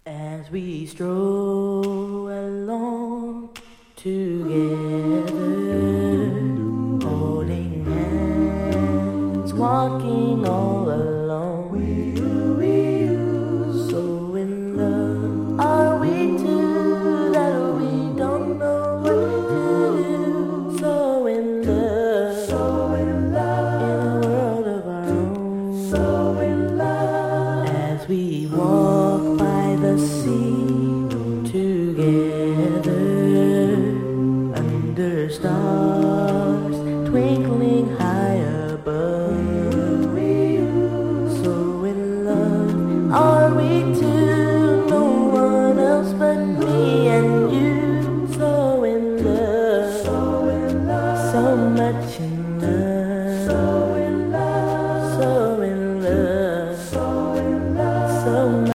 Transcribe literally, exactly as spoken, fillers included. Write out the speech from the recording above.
As we stroll along together, holding hands, walking all alone. So in love are we two that we don't know what to do. So in love, so in love, in a world of our own. So in love, as we walk by the sea together.